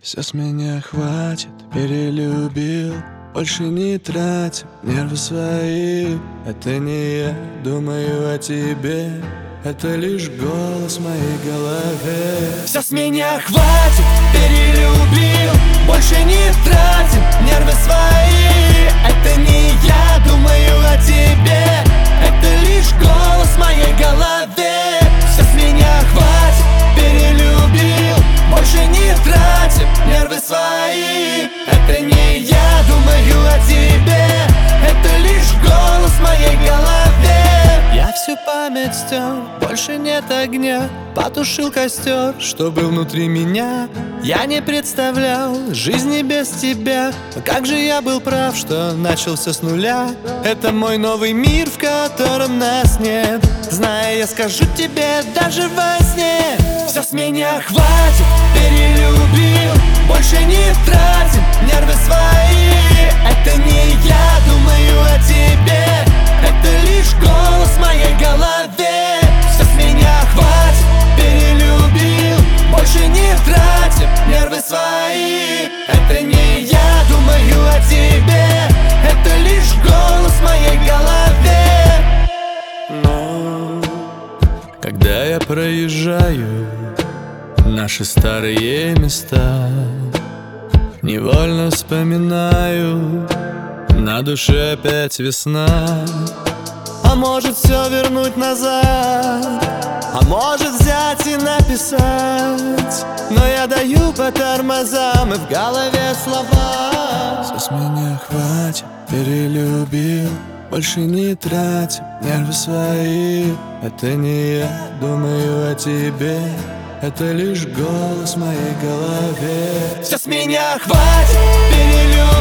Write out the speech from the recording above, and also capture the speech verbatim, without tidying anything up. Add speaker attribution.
Speaker 1: Все с меня хватит, перелюбил. Больше не тратим нервы свои. Это не я думаю о тебе, это лишь голос в моей голове.
Speaker 2: Все с меня хватит, перелюбил. Больше не тратим нервы свои. Это не я думаю о тебе, это лишь голос в моей голове. Все с меня хватит, перелюбил. Больше не тратим нервы свои. Это не я думаю о тебе, это лишь голос в моей голове. Я всю память стер, больше нет огня. Потушил костер, что был внутри меня. Я не представлял жизни без тебя. Как же я был прав, что начал все с нуля. Это мой новый мир, в котором нас нет. Зная, я скажу тебе даже во сне. Все с меня хватит, перелюбил. Больше не тратим нервы свои. Это не я думаю о тебе, это лишь голос в моей голове. Все с меня хватит, перелюбил. Больше не тратим нервы свои. Это не я думаю о тебе, это лишь голос в моей голове.
Speaker 1: Но когда я проезжаю наши старые места, невольно вспоминаю, на душе опять весна.
Speaker 2: А может все вернуть назад, а может взять и написать. Но я даю по тормозам, и в голове слова.
Speaker 1: Все с меня хватит, перелюбил. Больше не тратим нервы свои. Это не я думаю о тебе, это лишь голос в моей голове.
Speaker 2: Все с меня хватит, перелюбил.